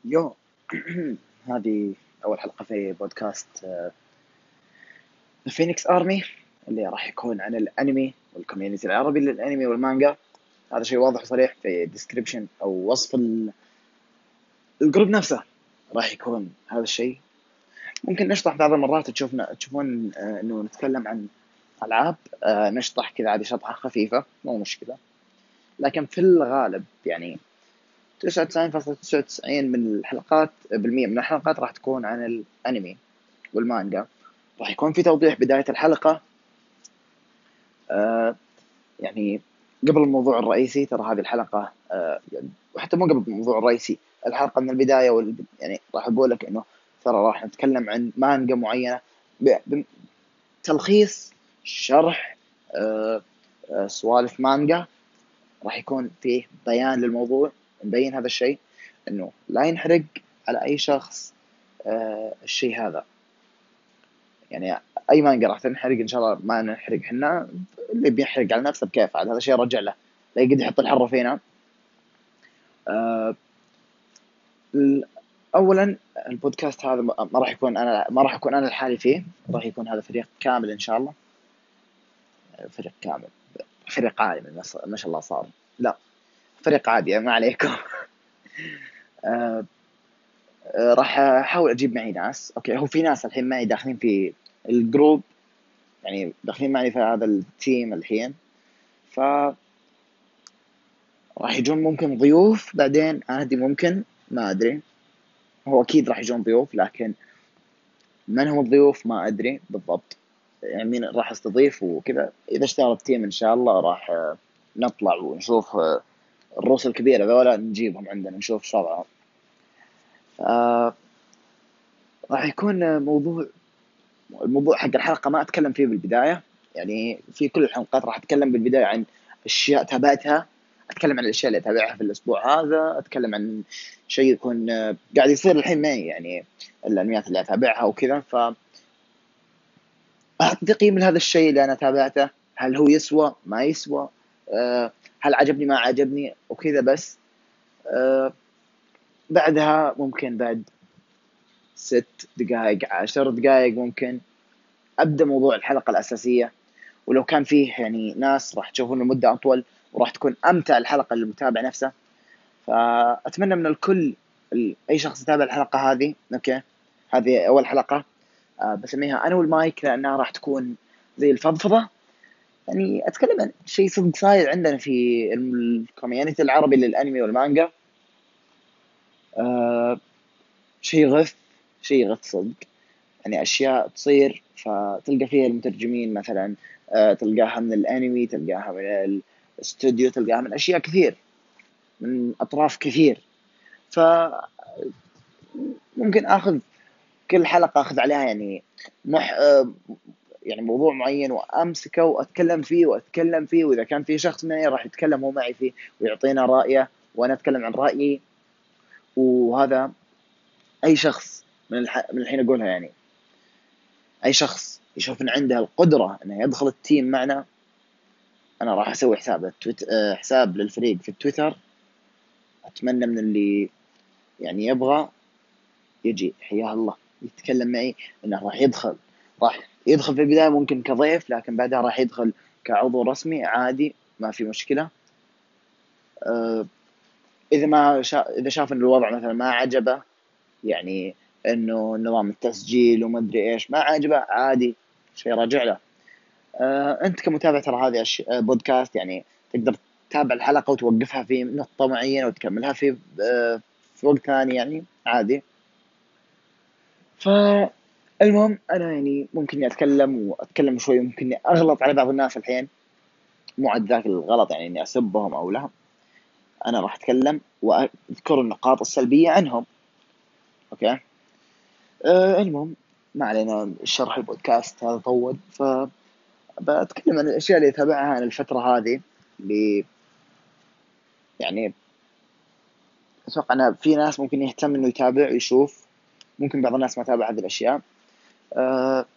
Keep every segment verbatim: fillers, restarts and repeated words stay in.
يو هذه أول حلقة في بودكاست فينيكس آرمي اللي راح يكون عن الأنمي والكوميونيتي العربي للأنمي والمانجا. هذا شيء واضح وصريح في ديسكريبشن أو وصف ال- الجروب نفسه. راح يكون هذا الشيء. ممكن نشطح بعض المرات تشوفنا تشوفون آه، إنه نتكلم عن ألعاب، آه، نشطح كذا عادي شطحة خفيفة مو مشكلة. لكن في الغالب يعني تسعة وتسعين فاصلة تسعة وتسعين من الحلقات بالمية من الحلقات راح تكون عن الأنمي والمانجا. راح يكون في توضيح بداية الحلقة، آه يعني قبل الموضوع الرئيسي. ترى هذه الحلقة آه يعني وحتى مو قبل الموضوع الرئيسي، الحلقة من البداية وال... يعني راح أقول لك إنه ترى راح نتكلم عن مانجا معينة، بتلخيص شرح آه آه سوالف مانجا. راح يكون فيه بيان للموضوع، نبين هذا الشيء إنه لا ينحرق على أي شخص آه الشيء هذا. يعني اي مانجا راح تنحرق ان شاء الله ما نحرق احنا، اللي بيحرق على نفسه بكيف، عاد هذا شيء رجع له، لا يقدر يحط الحر فينا. آه اولا البودكاست هذا ما راح يكون انا ما راح اكون انا لحالي فيه، راح يكون هذا فريق كامل ان شاء الله. فريق كامل، فريق عالي ما شاء الله صار، لا فريق عادي ما عليكم. آه آه راح احاول اجيب معي ناس. اوكي، هو في ناس الحين معي داخلين في الجروب، يعني داخلين معي في هذا التيم الحين. ف راح يجون ممكن ضيوف بعدين عادي، ممكن ما ادري. هو اكيد راح يجون ضيوف، لكن من هم الضيوف ما ادري بالضبط، يعني مين راح استضيف وكذا. اذا اشتغل التيم ان شاء الله راح آه، نطلع ونشوف آه، الروس الكبيره ذولا نجيبهم عندنا نشوف ايش وضعهم. آه، راح يكون آه، موضوع الموضوع حق الحلقه ما اتكلم فيه بالبدايه. يعني في كل الحلقات راح اتكلم بالبدايه عن اشياء تابعتها، اتكلم عن الاشياء اللي اتابعها في الاسبوع هذا، اتكلم عن شيء يكون آه، قاعد يصير الحين معي، يعني الانميات اللي اتابعها وكذا. ف اعطي تقييم لهذا الشيء اللي انا تابعته، هل هو يسوى ما يسوى، أه هل عجبني ما عجبني وكذا. بس أه بعدها ممكن بعد ست دقائق عشر دقائق ممكن ابدا موضوع الحلقه الاساسيه. ولو كان فيه يعني ناس راح تشوفون المده اطول وراح تكون امتع الحلقه للمتابع نفسه. فاتمنى من الكل، اي شخص يتابع الحلقه هذه، اوكي هذه اول حلقه أه بسميها انا والمايك، لانها راح تكون زي الفضفضه. يعني اتكلم عن شيء صدق صاير عندنا في الكوميونتي العربي للانمي والمانجا. أه شيء غث، شيء غث صدق. يعني اشياء تصير فتلقى فيها المترجمين مثلا، أه تلقاها من الانمي، تلقاها من الاستوديو، تلقاها من اشياء كثير، من اطراف كثير. فممكن اخذ كل حلقه اخذ عليها يعني مح... أه يعني موضوع معين وامسكه واتكلم فيه واتكلم فيه، واذا كان في شخص معي راح يتكلم هو معي فيه ويعطينا رايه وانا اتكلم عن رايي. وهذا اي شخص من, الح... من الحين اقولها، يعني اي شخص يشوف ان عنده القدره انه يدخل التيم معنا، انا راح اسوي حساب التويت... أه حساب للفريق في التويتر. اتمنى من اللي يعني يبغى يجي حياه الله يتكلم معي، انه راح يدخل راح يدخل في البدايه ممكن كضيف، لكن بعدها راح يدخل كعضو رسمي عادي ما في مشكله. أه اذا ما شا... اذا شاف ان الوضع مثلا ما عجبه، يعني انه نظام التسجيل وما ادري ايش ما عجبه، عادي شيء راجع له. أه انت كمتابع ترى هذه أش... آه، بودكاست، يعني تقدر تتابع الحلقه وتوقفها في نقطه معينه وتكملها في أه في وقت ثاني، يعني عادي. فالمهم انا يعني ممكن اتكلم واتكلم شوي، ممكن اغلط على بعض الناس الحين، مو عاد ذاك الغلط يعني اني اسبهم او لا. انا راح اتكلم واذكر النقاط السلبيه عنهم، اوكي. أه المهم ما علينا شرح البودكاست هذا طول. فبتكلم عن الاشياء اللي اتابعها عن الفتره هذه، اللي يعني اتوقع ان في ناس ممكن يهتم انه يتابع ويشوف، ممكن بعض الناس ما تابع هذه الاشياء. أه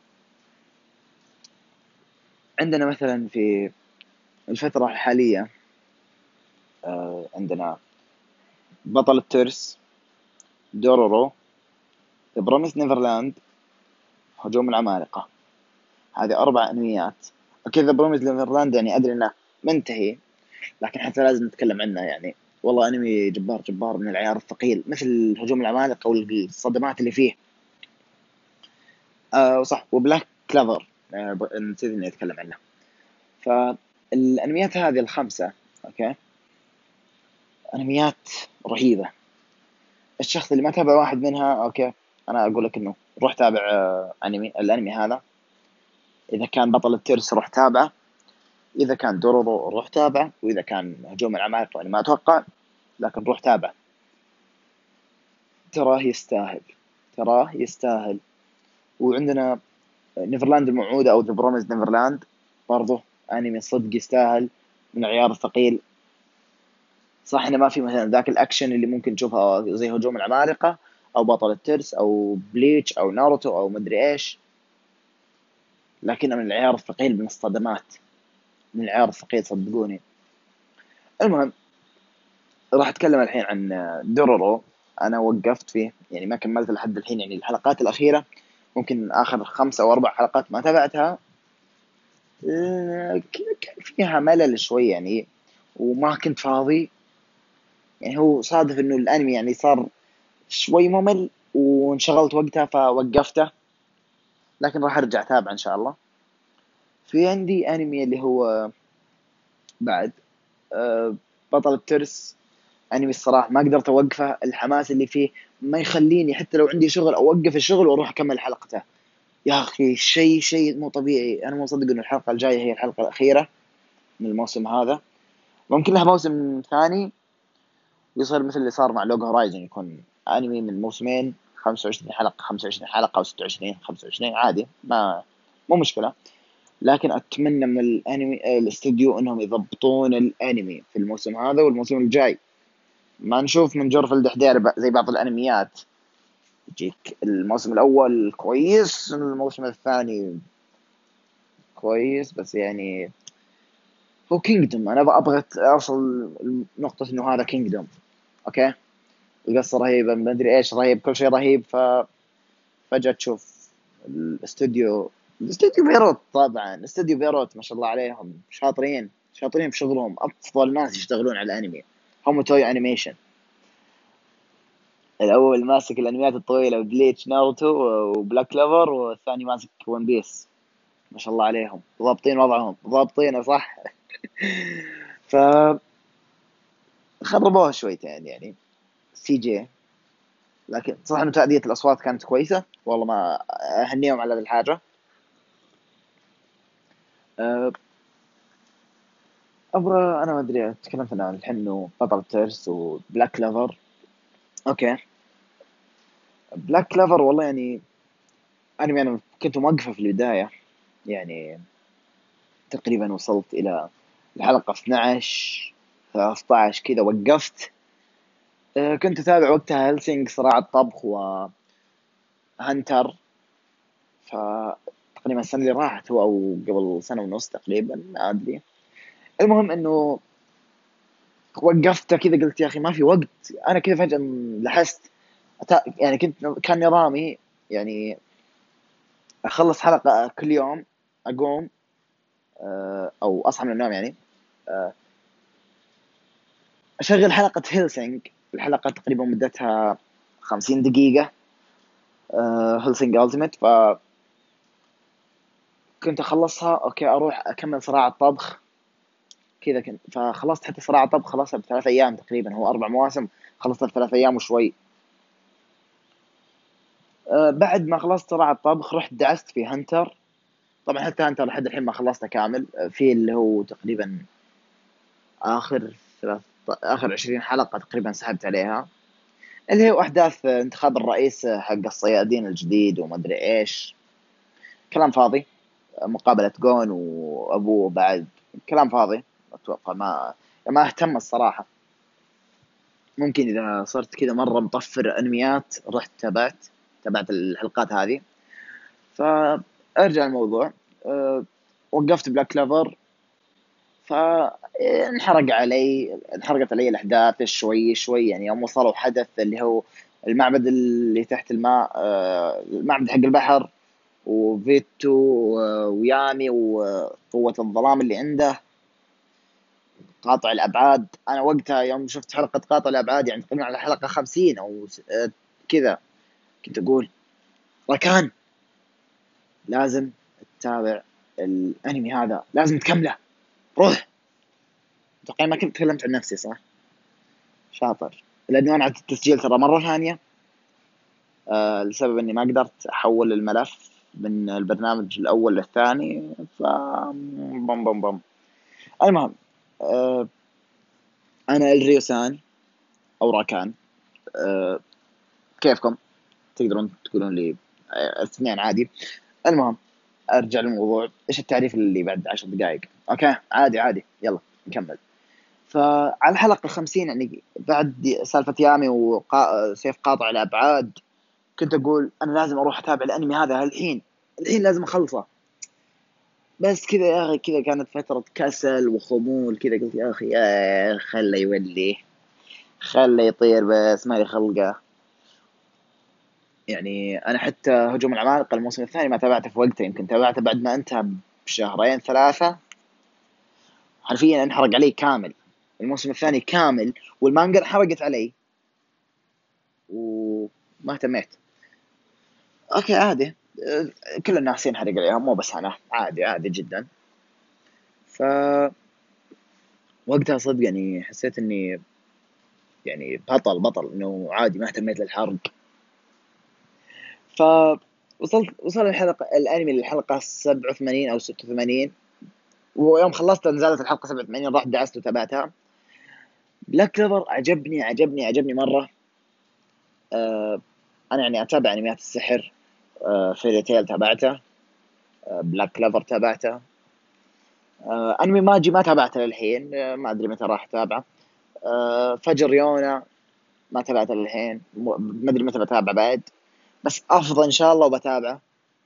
عندنا مثلا في الفتره الحاليه أه عندنا بطل الترس دورورو، ذا بروميس نيفرلاند، هجوم العمالقة. هذه أربع أنميات. أوكي، ذا بروميس نيفرلاند يعني أدري إنه منتهي، لكن حتى لازم نتكلم عنه يعني. والله أنمي جبار جبار من العيار الثقيل، مثل هجوم العمالقة والصدمات اللي فيه. آه صح، وبلاك كلافر، آه ب- نسيت إني أتكلم عنه. فالأنميات هذه الخمسة، أوكي، أنميات رهيبة. الشخص اللي ما تابع واحد منها، أوكي، أنا أقول لك إنه روح تابع آه أنمي الأنمي هذا. إذا كان بطل الترس روح تابعه، إذا كان دورورو روح تابعه، وإذا كان هجوم العمالقة يعني ما أتوقع، لكن روح تابعه. تراه يستاهل، تراه يستاهل. وعندنا نيفرلاند الموعودة أو ذا بروميس نيفرلاند، برضه أنمي صدق يستاهل، من العيار الثقيل. صح إنه ما في مثلا ذاك الأكشن اللي ممكن تشوفها زي هجوم العمالقة أو بطل الترس أو بليتش أو ناروتو أو مدري إيش، لكنه من العيار الثقيل، من الصدمات، من العيار الثقيل صدقوني. المهم، راح أتكلم الحين عن دورورو. أنا وقفت فيه يعني، ما كملت لحد الحين يعني، الحلقات الأخيرة ممكن آخر خمسة أو أربع حلقات ما تابعتها. آه، كان فيها ملل شوي يعني، وما كنت فاضي يعني. هو صادف إنه الأنمي يعني صار شوي ممل، وانشغلت وقتها فوقفته، لكن راح أرجع أتابع إن شاء الله. في عندي أنمي اللي هو بعد آه، بطل الترس. انمي الصراحه ما قدرت اوقفه، الحماس اللي فيه ما يخليني حتى لو عندي شغل اوقف الشغل واروح اكمل حلقته. يا اخي شيء شيء مو طبيعي. انا مو مصدق انه الحلقه الجايه هي الحلقه الاخيره من الموسم هذا. ممكن لها موسم ثاني يصير مثل اللي صار مع لوج هورايزن، يكون انمي من موسمين خمسة وعشرين حلقه، خمسة وعشرين حلقه او ستة وعشرين خمسة وعشرين عادي، ما مو مشكله. لكن اتمنى من الانمي الاستوديو انهم يضبطون الانمي في الموسم هذا والموسم الجاي. ما نشوف من جرف الدحدير ب- زي بعض الانميات، يجيك الموسم الاول كويس، الموسم الثاني كويس بس يعني. هو كينجدوم، انا ابغى اوصل لنقطة انه هذا كينجدوم، اوكي، القصة رهيبة، ما ادري ايش رهيب، كل شيء رهيب. ففجأة تشوف الاستوديو، الاستوديو بيروت، طبعا استوديو بيروت ما شاء الله عليهم، شاطرين شاطرين في شغلهم، افضل ناس يشتغلون على الانمي هم توي انيميشن. الاول ماسك الانميات الطويله، بليتش، ناروتو، وبلاك كلوفر، والثاني ماسك ون بيس. ما شاء الله عليهم، ضابطين وضعهم، ضابطينه صح. ف خربوها شويتين يعني، سي جي. لكن صح انه تأدية الاصوات كانت كويسه، والله ما اهنيهم على ذي الحاجه. أه، ابغى انا ما ادري، تكلمت انا الحين انه بطل تيرس وبلاك كلوفر. اوكي، بلاك كلوفر والله يعني انمي انا كنت موقفه في البدايه يعني، تقريبا وصلت إلى الحلقة اثنعش ثلاثة عشر كذا وقفت. أه، كنت أتابع وقتها هلسينج، صراع الطبخ، وهنتر. فتقريبا السنة اللي راحت هو، أو قبل سنة ونص تقريبا، ما أدري. المهم إنه وقفت كذا، قلت يا أخي ما في وقت. أنا كذا فجأة لاحظت، أتا- يعني كنت كان نظامي يعني أخلص حلقة كل يوم، أقوم أه، أو أصحى من النوم يعني، أه، أشغل حلقة هيلسينج. الحلقة تقريبا مدتها خمسين دقيقة، هيلسينج التيميت. فكنت اخلصها، اوكي، اروح اكمل صراع الطبخ كذا. كنت فخلصت حتى صراع الطبخ، خلصها بثلاث ايام تقريبا، هو اربع مواسم، خلصتها بثلاث ايام وشوي. أه، بعد ما خلصت صراع الطبخ رحت دعست في هنتر. طبعا حتى هنتر لحد الحين ما خلصته كامل، أه، في اللي هو تقريبا اخر ثلاث اخر عشرين حلقة تقريبا سحبت عليها، اللي هو احداث انتخاب الرئيس حق الصيادين الجديد وما ادري ايش. كلام فاضي. مقابلة جون وأبوه بعد، كلام فاضي. أتوقع ما ما أهتم الصراحة. ممكن إذا صرت كذا مرة مطفر أنميات رحت تابعت تابعت الحلقات هذه. فأرجع الموضوع. أه، وقفت بلاك كلافر، فانحرق علي انحرقت علي الأحداث شوي شوي يعني. يوم وصلوا حدث اللي هو المعبد اللي تحت الماء، آه، المعبد حق البحر، وفيتو آه، ويامي وقوة الظلام اللي عنده، قاطع الأبعاد. أنا وقتها يوم شفت حلقة قاطع الأبعاد، يعني تقريبا على حلقة خمسين أو س- آه، كذا، كنت أقول ركان لازم تتابع الأنمي هذا، لازم تكمله، روح. تقريبا ما كنت تكلمت عن نفسي صح؟ شاطر. لأنه أنا عدت التسجيل ترى مرة ثانية، آه لسبب إني ما قدرت أحول الملف من البرنامج الأول للثاني، ف بم بم بم. المهم، آه أنا الريوسان أو راكان، آه كيفكم؟ تقدرون تقولون لي آه، اثنين عادي. المهم، ارجع للموضوع. ايش التعريف اللي بعد عشر دقائق؟ اوكي عادي عادي، يلا نكمل. فعلى الحلقه خمسين، يعني بعد سالفه يامي وسيف قاطع الابعاد، كنت اقول انا لازم اروح اتابع الانمي هذا الحين، الحين لازم اخلصه. بس كذا يا اخي، كذا كانت فتره كسل وخمول كذا، قلت يا اخي يا خله يولي، خله يطير بس ما لي خلقه. يعني انا حتى هجوم العمالقه الموسم الثاني ما تابعته في وقته، يمكن تابعته بعد ما انتهى بشهرين ثلاثه. حرفيا انحرق علي كامل الموسم الثاني كامل، والمانجا انحرقت علي وما اهتميت. اوكي عادي، أه، كل الناس ينحرق عليهم، مو بس انا، عادي عادي جدا. ف وقتها صدق يعني حسيت اني يعني بطل بطل، انه عادي ما اهتميت للحرق. ف وصلت وصل الحلقه الانمي للحلقه سبعة وثمانين او ستة وثمانين، ويوم خلصت نزلت الحلقه سبعة وثمانين، رحت دعست وتابعتها. بلاك كليفر عجبني عجبني عجبني مره. أه انا يعني اتابع انميات السحر. أه فيري تيل تابعته، أه بلاك كليفر تابعته، أه انمي ماجي ما تابعته للحين، أه ما ادري متى راح اتابعه. أه فجر يونا ما تابعته للحين، م- ما ادري متى بتابع بعد، بس افضل ان شاء الله وبتابعه.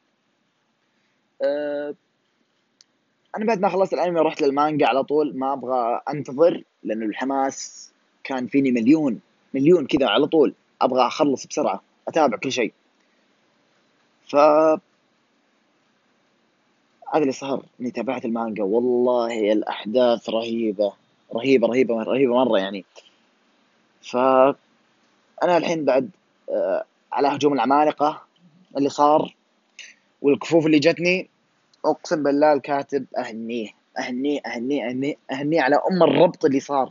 أه انا بعد ما خلصت الانمي رحت للمانجا على طول، ما ابغى انتظر لانه الحماس كان فيني مليون مليون كذا، على طول ابغى اخلص بسرعه، اتابع كل شيء. ف هذا اللي صار، اني تابعت المانجا. والله الاحداث رهيبه رهيبه رهيبه رهيبه مره يعني. فانا الحين بعد آه على هجوم العمالقه اللي صار والكفوف اللي جتني، اقسم بالله الكاتب اهنيه اهنيه اهنيه اهنيه, أهنيه على ام الربط اللي صار.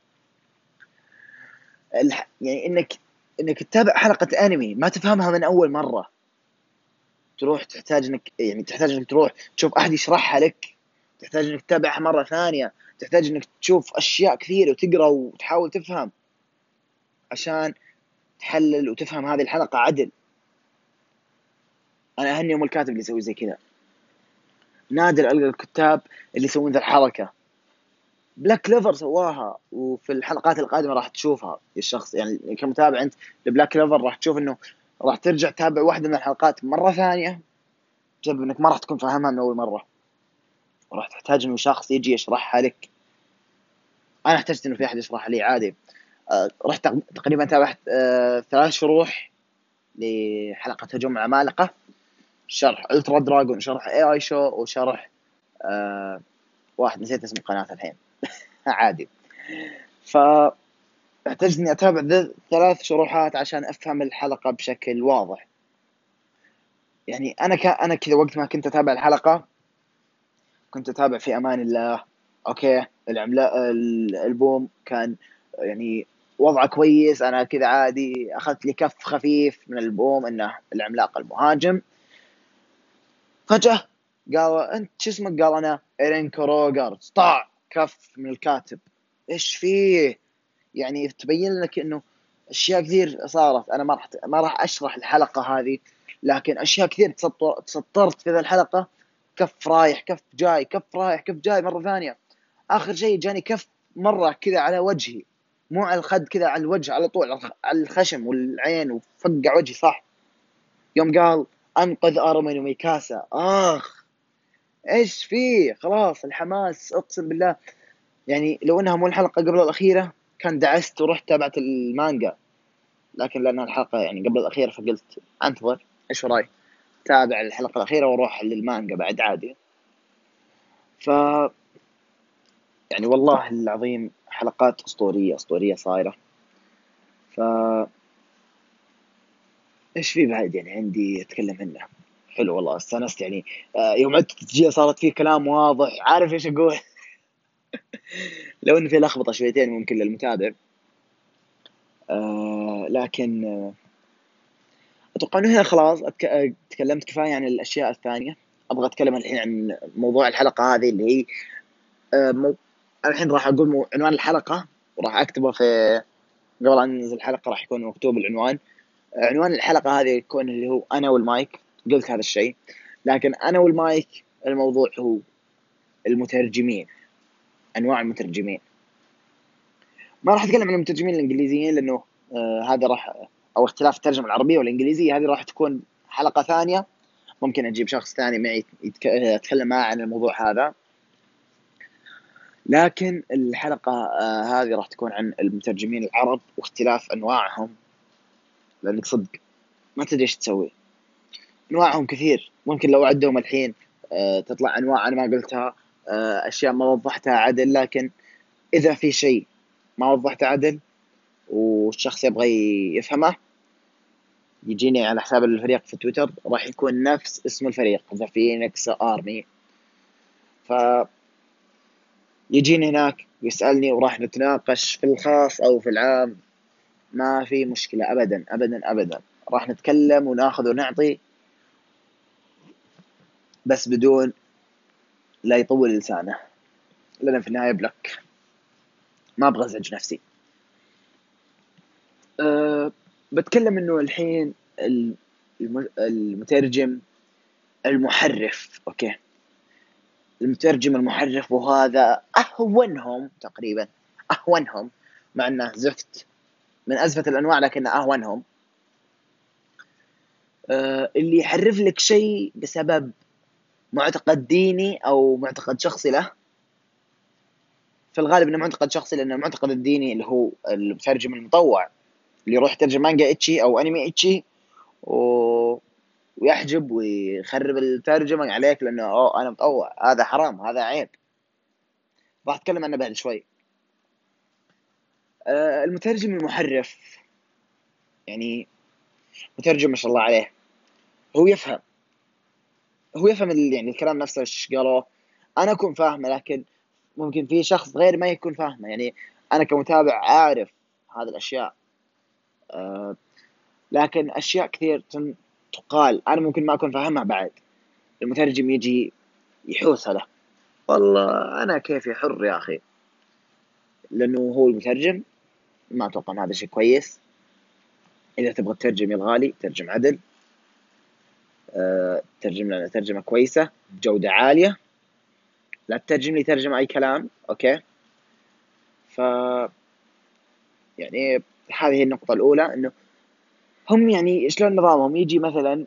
الح... يعني انك انك تتابع حلقه انمي ما تفهمها من اول مره، تروح تحتاج انك يعني تحتاج انك تروح تشوف احد يشرحها لك، تحتاج انك تتابعها مره ثانيه، تحتاج انك تشوف اشياء كثيره وتقرا وتحاول تفهم عشان تحلل وتفهم هذه الحلقه عدل. انا اهني ام الكاتب اللي يسوي زي كذا. نادر القى الكتاب اللي يسوون ذا الحركه. بلاك كليفر سواها، وفي الحلقات القادمه راح تشوفها الشخص، يعني كمتابع انت لبلاك كليفر راح تشوف انه راح ترجع تتابع واحده من الحلقات مره ثانيه، بسبب انك ما راح تكون فاهمها من اول مره، وراح تحتاج انه شخص يجي يشرحها لك. انا احتجت انه في احد يشرحها لي عادي. أه رحت تقريبا تابعت أه ثلاث شروح لحلقه هجوم العمالقه، شرح الترا دراجون، شرح اي اي شو، وشرح أه واحد نسيت اسم القناه الحين عادي. فاحتجت اني اتابع ذي ثلاث شروحات عشان افهم الحلقه بشكل واضح. يعني انا ك... انا كذا وقت ما كنت اتابع الحلقه كنت اتابع في امان الله. اوكي العملاق البوم كان يعني وضعه كويس، انا كذا عادي اخذت لي كف خفيف من البوم انه العملاق المهاجم. فجأة قال انت شو اسمك؟ قال انا ايرين كروغر. طاع كف من الكاتب. ايش فيه؟ يعني تبين لك انه اشياء كثير صارت. انا ما راح ما راح اشرح الحلقه هذه، لكن اشياء كثير تسطر تسطرت في ذا الحلقه. كف رايح كف جاي كف رايح كف جاي مره ثانيه. اخر شيء جاني كف مره كذا على وجهي، مو على الخد، كذا على الوجه على طول، على الخشم والعين، وفقع وجهي صح. يوم قال انقذ ارمن وميكاسا، اخ ايش فيه؟ خلاص الحماس اقسم بالله. يعني لو انها مو الحلقه قبل الاخيره كان دعست ورحت تابعت المانجا، لكن لأن الحلقة يعني قبل الأخيرة فقلت أنتظر إيش وراي، تابع الحلقة الأخيرة وأروح للمانجا بعد عادي. ف يعني والله العظيم حلقات أسطورية أسطورية صايرة. ف إيش في بعد يعني عندي أتكلم عنه؟ حلو والله استانست يعني. آه، يوم عدت التسجيل صارت فيه كلام واضح، عارف إيش أقول. لو إن في لخبطة شويتين ممكن للمتابع. آه لكن آه أتوقع إنه هنا خلاص أتك... آه، تكلمت كفاية عن الأشياء الثانية. أبغى أتكلم الحين عن موضوع الحلقة هذه اللي هي آه مو... الحين راح أقول مو... عنوان الحلقة، وراح أكتبه في قبل أن ننزل الحلقة راح يكون مكتوب العنوان. آه، عنوان الحلقة هذه يكون اللي هو أنا والمايك. قلت هذا الشيء، لكن أنا والمايك الموضوع هو المترجمين، أنواع المترجمين. ما راح أتكلم عن المترجمين الإنجليزيين لأنه آه هذا راح، أو اختلاف الترجمة العربية والإنجليزية هذه راح تكون حلقة ثانية. ممكن أجيب شخص ثاني معي يتك... أتكلم معه عن الموضوع هذا. لكن الحلقة آه هذه راح تكون عن المترجمين العرب واختلاف أنواعهم، لأنك صدق ما تدري إيش تسوي. أنواعهم كثير، ممكن لو عدهم الحين آه تطلع أنواع أنا ما قلتها، آه أشياء ما وضحتها عدل. لكن إذا في شيء ما وضحته عدل والشخص يبغى يفهمه يجيني على حساب الفريق في تويتر، راح يكون نفس اسم الفريق ذا فينيكس آرمي. ف يجيني هناك ويسألني وراح نتناقش في الخاص أو في العام. ما في مشكلة أبدا أبدا أبدا. راح نتكلم وناخذ ونعطي، بس بدون لا يطول لسانه، لأن في النهاية بلك ما أبغى أزعج نفسي. أه بتكلم إنه الحين المترجم المحرف. أوكي، المترجم المحرف، وهذا أهونهم تقريبا، أهونهم مع أنه زفت من أزفت الأنواع لكنه أهونهم. أه اللي يحرف لك شيء بسبب معتقد ديني أو معتقد شخصي له. في الغالب إنه معتقد شخصي، لأن المعتقد الديني اللي هو المترجم المطوع اللي يروح يترجم مانجا إتشي أو أنمي إتشي و... ويحجب ويخرب الترجمة عليك لأنه أوه أنا مطوع، هذا حرام، هذا عيب. راح أتكلم عنه بعد شوي. أه المترجم المحرف يعني مترجم ما شاء الله عليه، هو يفهم هو يفهم يعني الكلام نفسه ايش قالوه. انا اكون فاهمه، لكن ممكن في شخص غير ما يكون فاهمه. يعني انا كمتابع عارف هذه الاشياء، أه لكن اشياء كثير تقال انا ممكن ما اكون فاهمها بعد. المترجم يجي يحوسها له. والله انا كيفي حر يا اخي، لانه هو المترجم. ما اتوقع ان هذا شيء كويس. اذا تبغى تترجم يا الغالي ترجم عدل، أه ترجم لنا ترجمه كويسه بجوده عاليه، لا تترجم لي ترجمه اي كلام. اوكي، ف يعني هذه النقطة الأولى، إنه هم يعني شلون نظامهم. يجي مثلا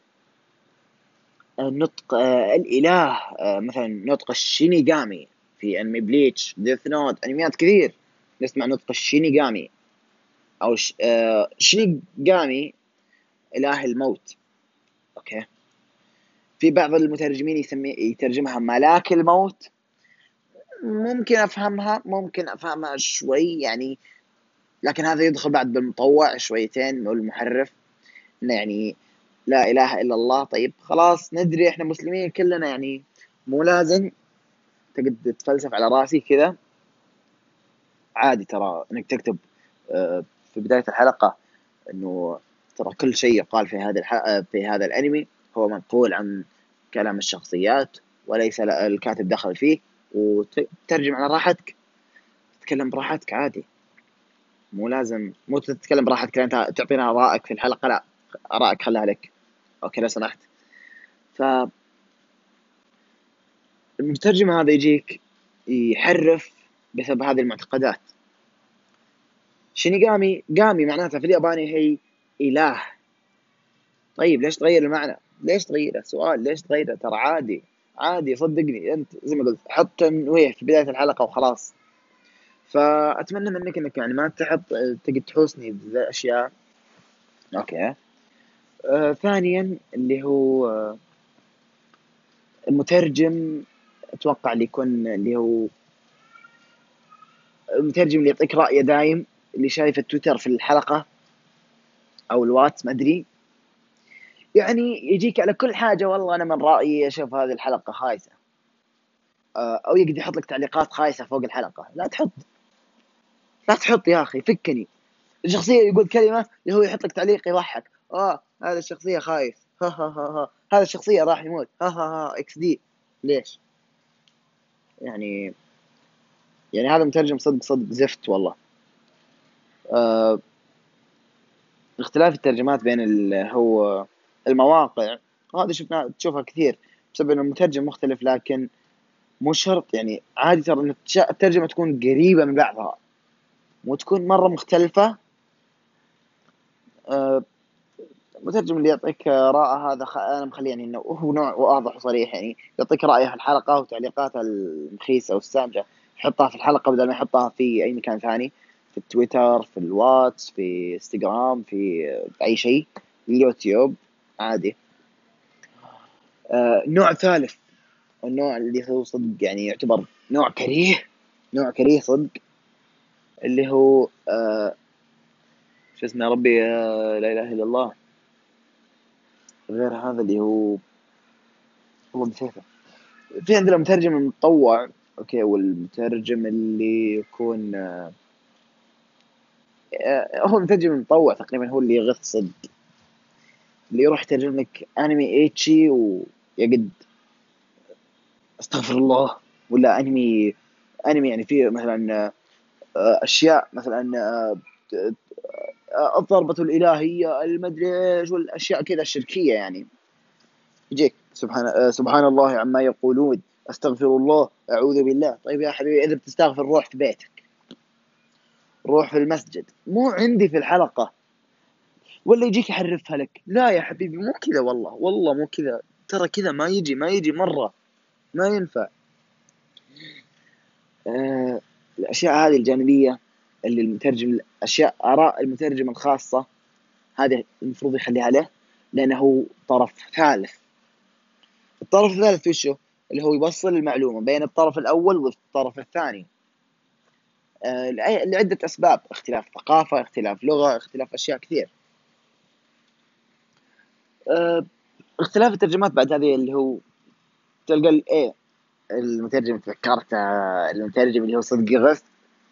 نطق آه الإله، آه مثلا نطق الشينيغامي في أنمي بليتش، ديث نوت، أنميات كثير نسمع نطق الشينيغامي أو ش... آه شينيغامي إله الموت. أوكي، في بعض المترجمين يسمي يترجمها ملاك الموت. ممكن أفهمها ممكن أفهمها شوي يعني، لكن هذا يدخل بعد بالمطوع شويتين والمحرف. إنه يعني لا إله إلا الله. طيب خلاص ندري إحنا مسلمين كلنا، يعني مو لازم تقعد تفلسف على راسي كذا. عادي ترى إنك تكتب آه، في بداية الحلقة إنه ترى كل شيء يقال في هذا الحلقة في هذا الأنمي هو منقول عن كلام الشخصيات وليس الكاتب دخل فيه، وترجم على راحتك، تتكلم براحتك عادي. مو لازم مو تتكلم براحتك أنت تعطينا آرائك في الحلقة، لا، آرائك خلها لك. أوكي لو سمحت. ف المترجم هذا يجيك يحرف بسبب هذه المعتقدات. شينيغامي قامي معناتها في الياباني هي إله. طيب ليش تغير المعنى؟ ليش تغيره؟ سؤال، ليش تغيره؟ ترى عادي عادي صدقني. أنت زي ما قلت حط تنويه في بداية الحلقة وخلاص. فأتمنى منك إنك يعني ما تحط تقعد تحوسني بأشياء اوكي. آه ثانيا اللي هو آه المترجم، اتوقع اللي يكون اللي هو المترجم اللي يعطيك رأيه دايم، اللي شايف التويتر في الحلقة او الواتس ما ادري، يعني يجيك على كل حاجة والله انا من رأيي اشوف هذه الحلقة خايسة، آه او يقدر يحط لك تعليقات خايسة فوق الحلقة. لا تحط، لا تحط يا اخي، فكني. الشخصية يقول كلمة اللي هو يحط لك تعليق يضحك، اه هذا الشخصية خايس، ها ها ها ها، هذا الشخصية راح يموت، ها ها ها اكس دي. ليش؟ يعني يعني هذا مترجم صدق صدق زفت والله. آه اختلاف الترجمات بين ال- هو المواقع، هذا شفنا تشوفها كثير بسبب انه المترجم مختلف، لكن مو شرط يعني، عادي ترى ان التش- الترجمة تكون قريبة من بعضها، مو تكون مرة مختلفة. آه المترجم اللي يعطيك رأي هذا خ... انا مخليه يعني انه هو نوع واضح وصريح، يعني يعطيك رأيه في الحلقة وتعليقاتها المخيسة والسامجة يحطها في الحلقة بدل ما يحطها في اي مكان ثاني، في التويتر، في الواتس، في انستغرام، في اي شيء، اليوتيوب، عادي. آه نوع ثالث، النوع اللي هو صدق يعني يعتبر نوع كريه، نوع كريه صدق، اللي هو آه شو اسمه يا ربي، آه لا اله الا الله، غير هذا اللي هو والله نسيته. في عندنا مترجم متطوع، اوكي، والمترجم اللي يكون آه هو المترجم المتطوع تقريبا هو اللي يغث صدق، اللي يروح يترجم لك انمي ايتشي ويقد استغفر الله، ولا انمي انمي يعني فيه مثلا آه، اشياء مثلا آه، آه، الضربة الإلهية المدري ايش والاشياء كذا الشركية يعني. يجيك سبحان آه، سبحان الله عما يقولون، استغفر الله، اعوذ بالله. طيب يا حبيبي اذا بتستغفر روح في بيتك، روح في المسجد، مو عندي في الحلقة. ولا يجيك يحرفها لك، لا يا حبيبي مو كذا، والله والله مو كذا، ترى كذا ما يجي، ما يجي مرة، ما ينفع. آه الأشياء هذه الجانبية اللي المترجم، أشياء آراء المترجم الخاصة، هذه المفروض يخليها له، لأنه هو طرف ثالث. الطرف الثالث وشه؟ اللي هو يوصل المعلومة بين الطرف الأول والطرف الثاني، آه لعدة أسباب، اختلاف ثقافة، اختلاف لغة، اختلاف أشياء كثير. آه اختلاف الترجمات بعد هذه اللي هو تلقى الايه، المترجم تذكرت، المترجم اللي هو صدق غث،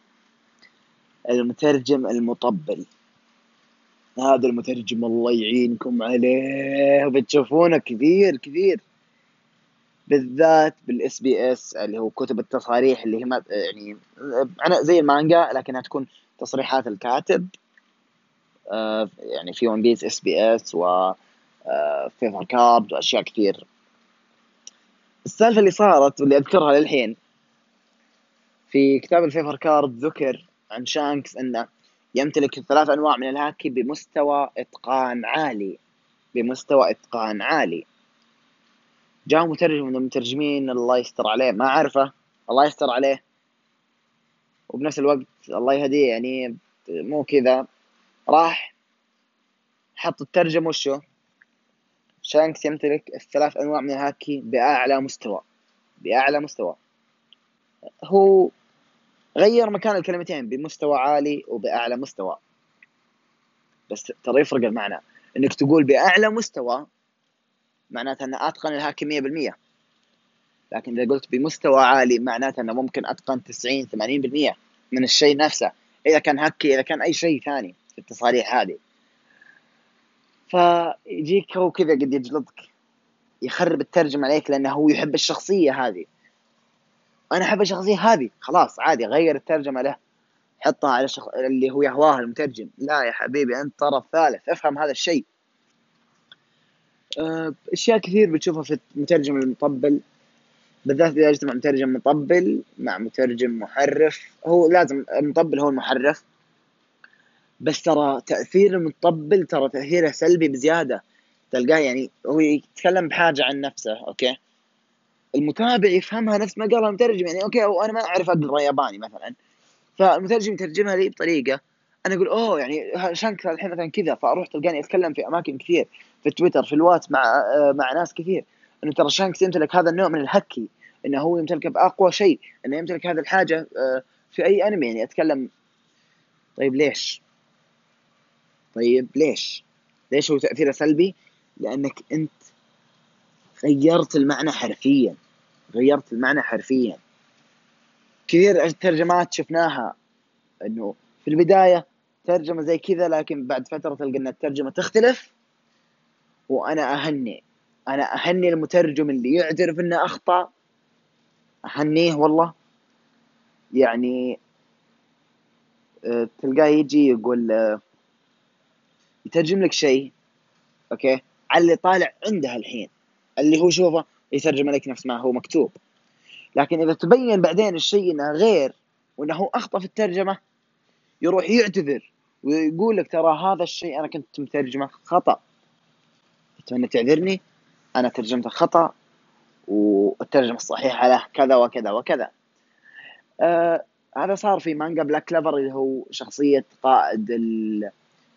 المترجم المطبل. هذا المترجم الله يعينكم عليه، بتشوفونه كثير كثير، بالذات بالاس بي اس اللي هو كتب التصاريح اللي هي ما يعني انا زي المانجا لكنها تكون تصريحات الكاتب. آه يعني في ون بيس اس بي اس و آه فيفر كارد واشياء كثير. السالفه اللي صارت واللي اذكرها للحين، في كتاب الفيفر كارد ذكر عن شانكس انه يمتلك ثلاث انواع من الهاكي بمستوى اتقان عالي، بمستوى اتقان عالي. جاء مترجم من المترجمين الله يستر عليه، ما اعرفه، الله يستر عليه، وبنفس الوقت الله يهديه يعني، مو كذا، راح حط الترجمة وشو، شانكس يمتلك الثلاث انواع من الهاكي باعلى مستوى، باعلى مستوى. هو غير مكان الكلمتين، بمستوى عالي وباعلى مستوى، بس ترى يفرق المعنى. انك تقول باعلى مستوى معناته انه اتقن الهاكي مية بالمية، لكن اذا قلت بمستوى عالي معناته انه ممكن اتقن تسعين ثمانين بالمية من الشيء نفسه، اذا كان هاكي، اذا كان اي شيء ثاني في التصاريح هذه. فيجيك هو كذا قد يجلطك، يخرب الترجمة عليك لانه هو يحب الشخصية هذه. انا احب الشخصية هذه، خلاص عادي غير الترجمة له، حطها على الشخص اللي هو يهواه المترجم. لا يا حبيبي انت طرف ثالث، افهم هذا الشيء. اشياء كثير بتشوفها في المترجم المطبل، بالذات اذا اجتمع مترجم مطبل مع مترجم محرف. هو لازم المطبل هو المحرف، بس ترى تاثير المطبل ترى تاثيره سلبي بزياده. تلقاه يعني هو يتكلم بحاجه عن نفسه، اوكي، المتابع يفهمها نفس ما قالها المترجم، يعني اوكي وانا ما اعرف اقرا ياباني مثلا، فالمترجم يترجمها لي بطريقه انا اقول اوه يعني شانكس الحين مثلا كذا، فاروح تلقاني اتكلم في اماكن كثير، في تويتر، في الواتس، مع آه، مع ناس كثير، انه ترى شانكس يمتلك هذا النوع من الهكي، انه هو يمتلك باقوى شيء، انه يمتلك هذه الحاجه آه، في اي انمي يعني اتكلم. طيب ليش؟ طيب ليش؟ ليش هو تاثيره سلبي؟ لانك انت غيرت المعنى حرفيا، غيرت المعنى حرفيا. كثير الترجمات شفناها انه في البدايه ترجمه زي كذا، لكن بعد فتره تلقى ان الترجمه تختلف، وانا اهني، انا اهني المترجم اللي يعترف انه اخطا، اهنيه والله. يعني آه، تلقاه يجي يقول آه، يترجم لك شيء اوكي على اللي طالع عنده الحين، اللي هو شوفه يترجم لك نفس ما هو مكتوب، لكن اذا تبين بعدين الشيء انه غير وانه هو اخطا في الترجمه، يروح يعتذر ويقول لك ترى هذا الشيء انا كنت مترجمه خطا، اتمنى تعذرني، انا ترجمته خطا، والترجمه الصحيحه له كذا وكذا وكذا. آه هذا صار في مانجا بلاك كليفر، اللي هو شخصيه قائد ال-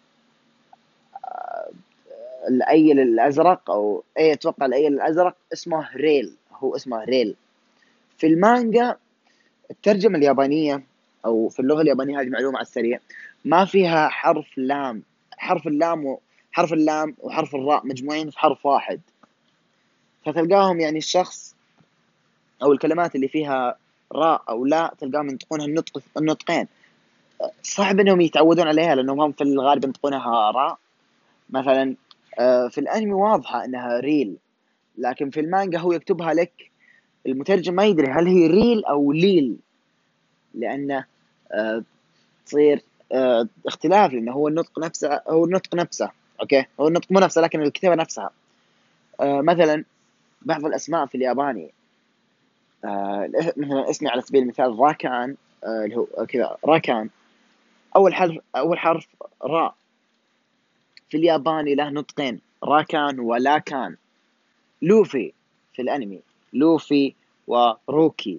الايل الازرق، او اي اتوقع الايل الازرق اسمه ريل، هو اسمه ريل. في المانجا الترجمه اليابانيه او في اللغه اليابانيه، هذه معلومه على السريع، ما فيها حرف لام، حرف اللام و حرف اللام وحرف الراء مجموعين في حرف واحد، فتلقاهم يعني الشخص او الكلمات اللي فيها راء او لا تلقاهم ينطقونها النطق النطقين، صعب انهم يتعودون عليها لانهم هم في الغالب ينطقونها راء. مثلا آه، في الانمي واضحه انها ريل، لكن في المانجا هو يكتبها لك، المترجم ما يدري هل هي ريل او ليل، لانه آه، تصير آه، اختلاف، لانه هو النطق نفسه، هو النطق نفسه اوكي، هو النطق مو نفسه لكن الكتابه نفسها. آه، مثلا بعض الاسماء في الياباني، آه، مثلا اسمي على سبيل المثال راكان، آه، اللي هو كذا راكان، اول حرف اول حرف راء، في الياباني له نطقين، راكان ولاكان. لوفي في الانمي لوفي وروكي.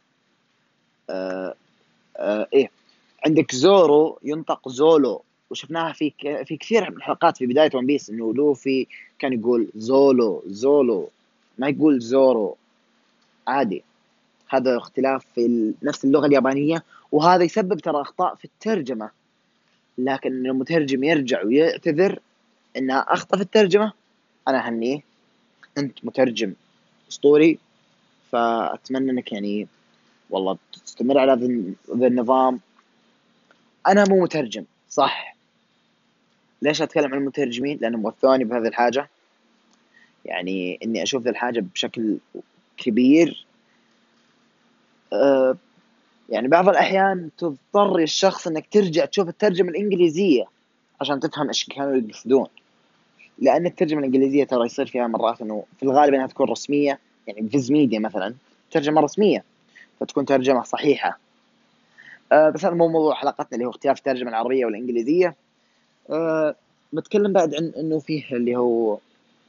آه آه ايه عندك زورو ينطق زولو، وشفناها في ك... في كثير من الحلقات في بدايه ون بيس، انه لوفي كان يقول زولو زولو، ما يقول زورو عادي. هذا اختلاف في ال... نفس اللغه اليابانيه، وهذا يسبب ترى اخطاء في الترجمه، لكن المترجم يرجع ويعتذر انها اخطا في الترجمه، انا اهنيه، انت مترجم اسطوري، فاتمنى انك يعني والله تستمر على ذا النظام. انا مو مترجم صح، ليش اتكلم عن المترجمين؟ لانهم وثوني بهذه الحاجه، يعني اني اشوف ذا الحاجه بشكل كبير. أه يعني بعض الاحيان تضطر الشخص انك ترجع تشوف الترجمه الانجليزيه عشان تفهم ايش كانوا يقصدون، لان الترجمه الانجليزيه ترى يصير فيها مرات انه في الغالب انها تكون رسميه، يعني فيز ميديا مثلا ترجمه رسميه فتكون ترجمه صحيحه. أه بس هذا مو موضوع حلقتنا اللي هو اختلاف الترجمه العربيه والانجليزيه. أه بتكلم بعد عن انه فيه اللي هو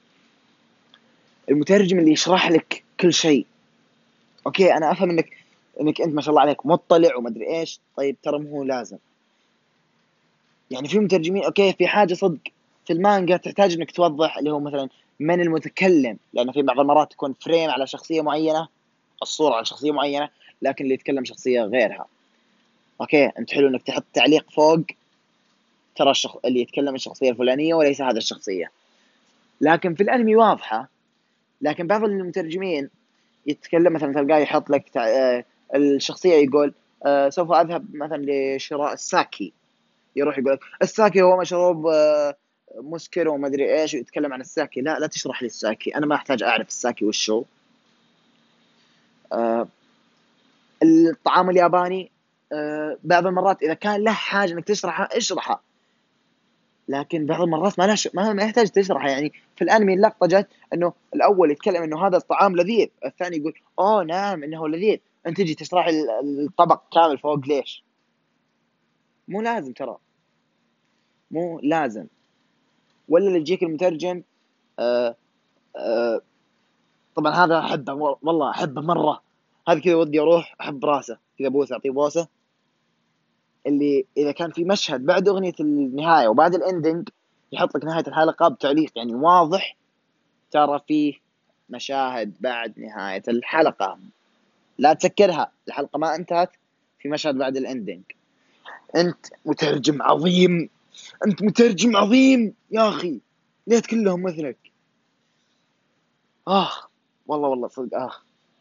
المترجم اللي يشرح لك كل شيء. اوكي انا افهم انك انك انت ما شاء الله عليك مطلع وما ادري ايش، طيب ترى مو لازم. يعني في مترجمين اوكي في حاجه صدق في المانجا تحتاج انك توضح اللي هو مثلا من المتكلم، لانه في بعض المرات تكون فريم على شخصيه معينه، الصوره على شخصيه معينه، لكن اللي يتكلم شخصيه غيرها. اوكي انت حلو انك تحط تعليق فوق، ترى الشخص اللي يتكلم الشخصيه الفلانيه وليس هذا الشخصيه، لكن في الانمي واضحه. لكن بعض المترجمين يتكلم مثلا تلقاه يحط لك تع... آه، الشخصيه يقول آه، سوف اذهب مثلا لشراء الساكي، يروح يقول لك الساكي هو مشروب آه، مسكر وما ادري ايش، ويتكلم عن الساكي. لا لا تشرح لي الساكي، انا ما احتاج اعرف الساكي وش هو. آه، الطعام الياباني آه، بعض المرات اذا كان له حاجه انك تشرحها اشرحها، لكن بعض المرات ما لاش ما, ما يحتاج تشرحها. يعني في الانمي اللقطه جت انه الاول يتكلم انه هذا الطعام لذيذ، الثاني يقول اوه نعم انه لذيذ، انت تجي تشرح الطبق كامل فوق ليش؟ مو لازم ترى، مو لازم. ولا اللي يجيك المترجم آه آه طبعا هذا احبه والله احبه مره، هذا كذا ودي اروح احب راسه كذا بوسه، اعطيه بوسه اللي اذا كان في مشهد بعد اغنيه النهايه وبعد الاندنج يحط لك نهايه الحلقه بتعليق يعني واضح، ترى فيه مشاهد بعد نهايه الحلقه، لا تسكرها، الحلقه ما انتهت، في مشهد بعد الاندنج. انت مترجم عظيم، انت مترجم عظيم يا اخي، ليت كلهم مثلك. اه والله والله صدق. اه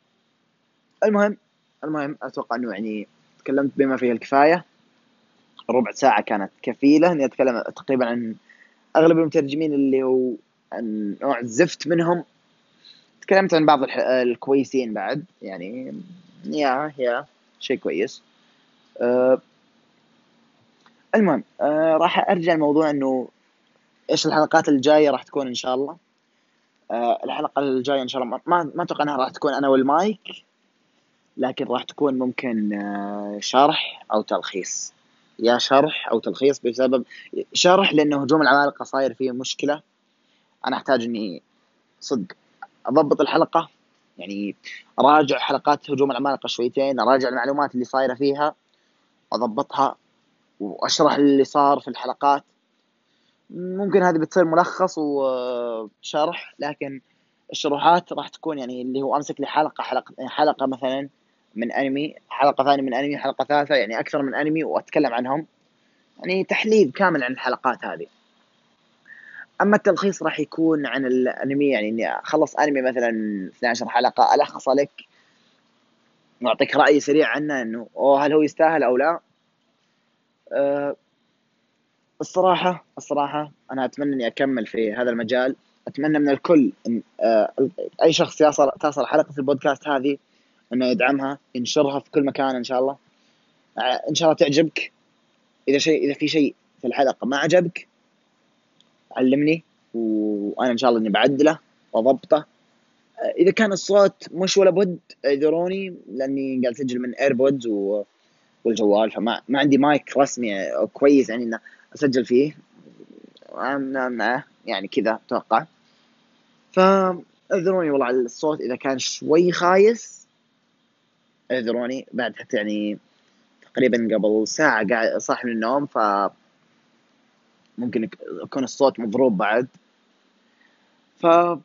المهم المهم اتوقع انه يعني تكلمت بما فيه الكفايه. ربع ساعه كانت كفيله اني اتكلم تقريبا عن اغلب المترجمين اللي هو عن نوع الزفت منهم. تكلمت عن بعض الح... الكويسين بعد يعني، يا يا شيء كويس. أه المهم أه راح ارجع الموضوع انه ايش الحلقات الجايه راح تكون ان شاء الله. أه الحلقه الجايه ان شاء الله ما ما اتوقع انها راح تكون انا والمايك، لكن راح تكون ممكن أه شرح او تلخيص. يا شرح او تلخيص، بسبب شرح لانه هجوم العمالقه صاير فيه مشكله. انا احتاج اني صدق اضبط الحلقه، يعني اراجع حلقات هجوم العمالقه شويتين، اراجع المعلومات اللي صايره فيها، اضبطها واشرح اللي صار في الحلقات. ممكن هذه بتصير ملخص وشرح، لكن الشروحات راح تكون يعني اللي هو امسك لي حلقه حلقه حلقه مثلا من انمي، حلقه ثانيه من انمي، حلقه ثالثه، يعني اكثر من انمي واتكلم عنهم، يعني تحليل كامل عن الحلقات هذه. اما التلخيص راح يكون عن الانمي، يعني اني اخلص انمي مثلا اثنتي عشرة حلقه الخص لك واعطيك راي سريع عنه، انه أوه هل هو يستاهل او لا. أه الصراحه الصراحه انا اتمنى اني اكمل في هذا المجال. اتمنى من الكل ان أه اي شخص يصل تصل حلقه البودكاست هذه انه يدعمها، ينشرها في كل مكان ان شاء الله. أه ان شاء الله تعجبك. اذا شيء اذا في شيء في الحلقه ما عجبك علمني، وانا ان شاء الله اني بعدله واضبطه. اذا كان الصوت مش ولا بد اعذروني، لاني قاعد اسجل من ايربودز والجوال، فما ما عندي مايك رسمي كويس يعني انه اسجل فيه معه، يعني كذا اتوقع. فاعذروني والله على الصوت اذا كان شوي خايس، اعذروني. بعد حتى يعني تقريبا قبل ساعة قاعد صاحي من النوم، ف ممكن يكون الصوت مضروب بعد. ف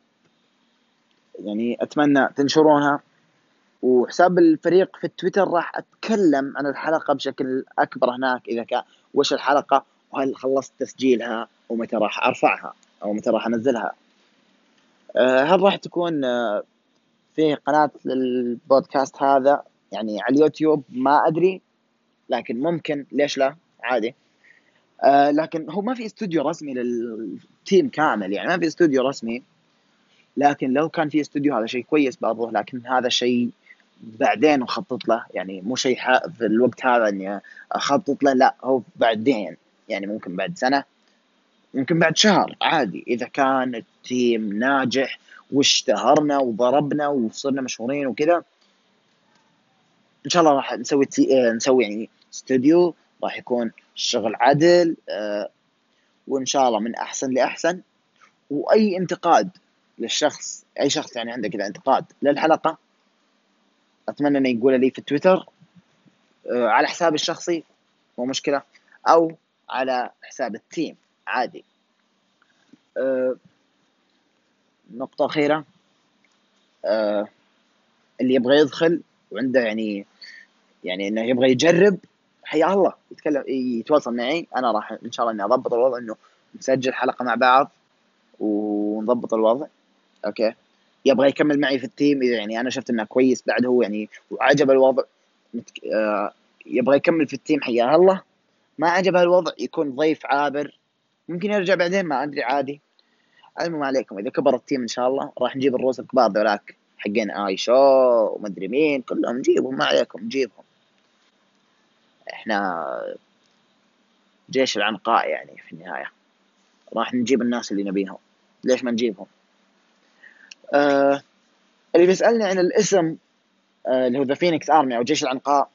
يعني اتمنى تنشرونها. وحساب الفريق في التويتر راح اتكلم عن الحلقه بشكل اكبر هناك، اذا كان وش الحلقه، وهل خلصت تسجيلها، ومتى راح ارفعها او متى راح انزلها. أه هل راح تكون أه في قناه للبودكاست هذا يعني على اليوتيوب؟ ما ادري، لكن ممكن، ليش لا، عادي. أه لكن هو ما في استوديو رسمي للتيم كامل، يعني ما في استوديو رسمي. لكن لو كان في استوديو هذا شيء كويس برضه، لكن هذا شيء بعدين اخطط له، يعني مو شيء في الوقت هذا اني اخطط له، لا هو بعدين، يعني ممكن بعد سنه، ممكن بعد شهر، عادي اذا كان التيم ناجح واشتهرنا وضربنا وصرنا مشهورين وكذا. ان شاء الله راح نسوي تي... نسوي يعني استوديو راح يكون الشغل عدل، أه وان شاء الله من احسن لاحسن. واي انتقاد للشخص، اي شخص يعني عنده كذا انتقاد للحلقه، اتمنى انه يقول لي في تويتر أه على حسابي الشخصي، مو مشكله، او على حساب التيم عادي. أه نقطه اخيره، أه اللي يبغى يدخل وعنده يعني يعني انه يبغى يجرب، حيا الله يتكلم يتواصل معي، انا راح ان شاء الله اني اضبط الوضع، انه نسجل حلقه مع بعض ونضبط الوضع. اوكي، يبغى يكمل معي في التيم، اذا يعني انا شفت انه كويس بعد هو يعني وعجب الوضع، أه يبغى يكمل في التيم، حيا الله. ما عجبه الوضع يكون ضيف عابر، ممكن يرجع بعدين، ما ادري، عادي. المهم عليكم، اذا كبر التيم ان شاء الله راح نجيب الروس الكبار ذولاك حقين اي شو ومدري مين، كلهم نجيبهم، ما عليكم نجيبهم. احنا جيش العنقاء يعني في النهايه، راح نجيب الناس اللي نبيهم، ليش ما نجيبهم. آه اللي بيسالني عن الاسم، آه اللي هو ذا فينيكس ارمي او جيش العنقاء،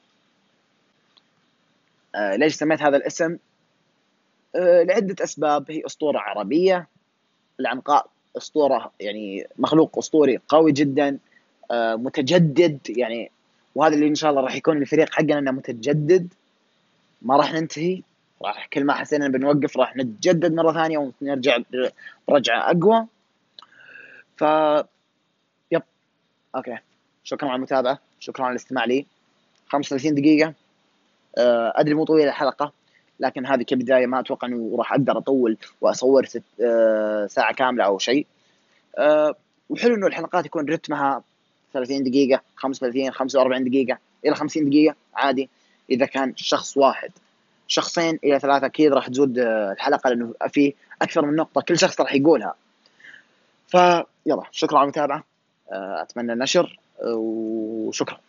آه ليش سميت هذا الاسم؟ آه لعده اسباب. هي اسطوره عربيه، العنقاء اسطوره يعني مخلوق اسطوري قوي جدا، آه متجدد يعني، وهذا اللي ان شاء الله راح يكون الفريق حقنا انه متجدد. ما راح ننتهي، راح كل ما حسينا بنوقف راح نتجدد مرة ثانية ونرجع برجعة أقوى. ف يب أوكي، شكرا على المتابعة، شكرا على الاستماع لي. خمسة وثلاثين دقيقة، آه، أدري مو طويلة الحلقة، لكن هذه كبداية، ما أتوقع أنه راح أقدر أطول وأصور ست آه، ساعة كاملة أو شيء. أه وحلو انه الحلقات يكون رتمها ثلاثين دقيقة، خمسة وثلاثين، خمسة وأربعين دقيقة إلى خمسين دقيقة عادي. إذا كان شخص واحد، شخصين إلى ثلاثة أكيد راح تزود آه، الحلقة، لأنه في أكثر من نقطة كل شخص راح يقولها. فيلا، شكرا على المتابعة، آه، أتمنى النشر، آه، وشكرا.